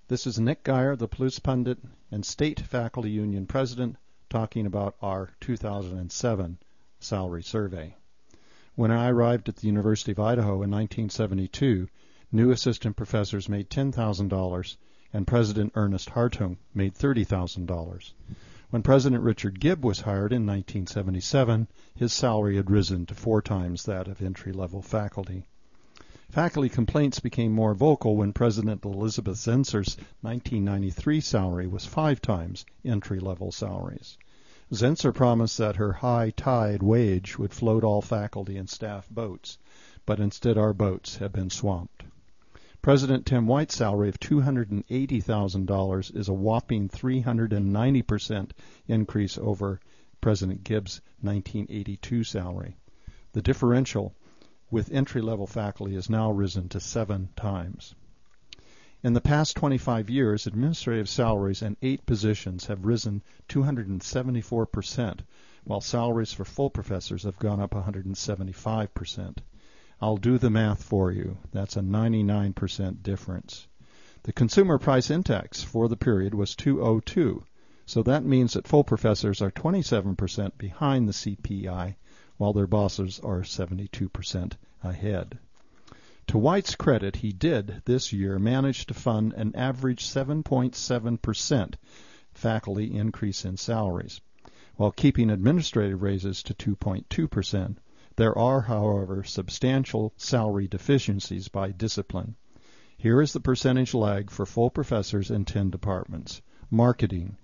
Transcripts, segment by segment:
This is Nick Geyer, the Palouse Pundit and State Faculty Union President, talking about our 2007 salary survey. When I arrived at the University of Idaho in 1972, new assistant professors made $10,000 and President Ernest Hartung made $30,000. When President Richard Gibb was hired in 1977, his salary had risen to 4 times that of entry-level faculty. Faculty complaints became more vocal when President Elizabeth Zenser's 1993 salary was 5 times entry-level salaries. Zenser promised that her high tide wage would float all faculty and staff boats, but instead our boats have been swamped. President Tim White's salary of $280,000 is a whopping 390% increase over President Gibb's 1982 salary. The differential with entry-level faculty has now risen to 7 times. In the past 25 years, administrative salaries in 8 positions have risen 274%, while salaries for full professors have gone up 175%. I'll do the math for you. That's a 99% difference. The Consumer Price Index for the period was 202, so that means that full professors are 27% behind the CPI, while their bosses are 72% ahead. To White's credit, he did this year manage to fund an average 7.7% faculty increase in salaries, while keeping administrative raises to 2.2%. There are, however, substantial salary deficiencies by discipline. Here is the percentage lag for full professors in 10 departments. Marketing,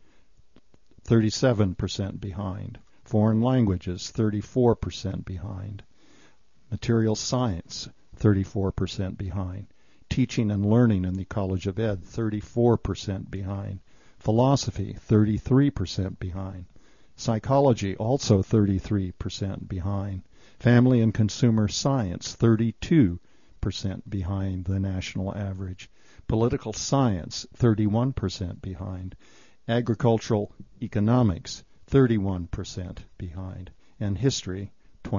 37% behind. Foreign languages, 34% behind. Material science, 34% behind. Teaching and learning in the College of Ed, 34% behind. Philosophy, 33% behind. Psychology, also 33% behind. Family and consumer science, 32% behind the national average. Political science, 31% behind. Agricultural economics, 31% behind. And history,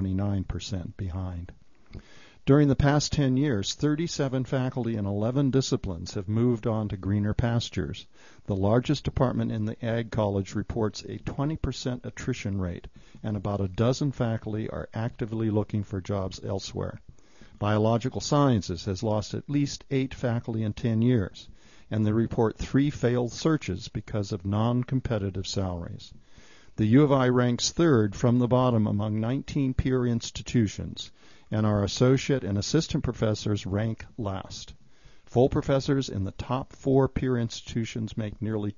29% behind. During the past 10 years, 37 faculty in 11 disciplines have moved on to greener pastures. The largest department in the Ag College reports a 20% attrition rate, and about a dozen faculty are actively looking for jobs elsewhere. Biological Sciences has lost at least 8 faculty in 10 years, and they report 3 failed searches because of non-competitive salaries. The U of I ranks 3rd from the bottom among 19 peer institutions, and our associate and assistant professors rank last. Full professors in the top 4 peer institutions make nearly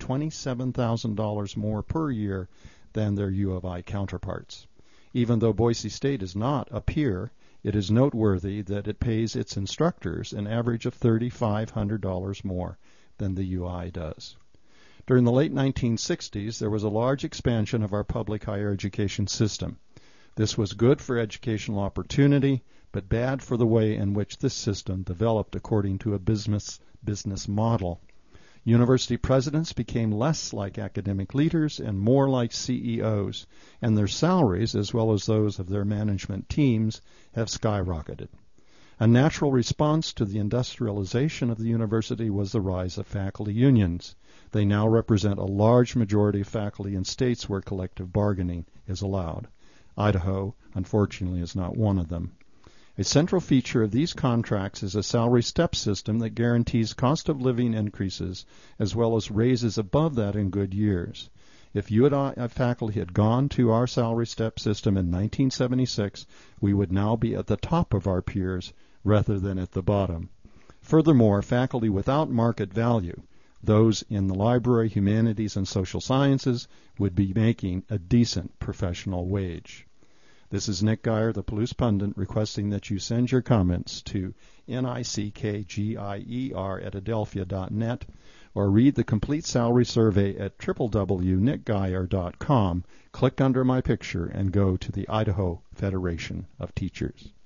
$27,000 more per year than their U of I counterparts. Even though Boise State is not a peer, it is noteworthy that it pays its instructors an average of $3,500 more than the UI does. During the late 1960s, there was a large expansion of our public higher education system. This was good for educational opportunity, but bad for the way in which this system developed according to a business model. University presidents became less like academic leaders and more like CEOs, and their salaries, as well as those of their management teams, have skyrocketed. A natural response to the industrialization of the university was the rise of faculty unions. They now represent a large majority of faculty in states where collective bargaining is allowed. Idaho, unfortunately, is not one of them. A central feature of these contracts is a salary step system that guarantees cost of living increases as well as raises above that in good years. If you and I faculty had gone to our salary step system in 1976, we would now be at the top of our peers rather than at the bottom. Furthermore, faculty without market value, those in the library, humanities, and social sciences, would be making a decent professional wage. This is Nick Geyer, the Palouse Pundit, requesting that you send your comments to nickgier@adelphia.net or read the complete salary survey at www.nickgeyer.com. Click under my picture and go to the Idaho Federation of Teachers.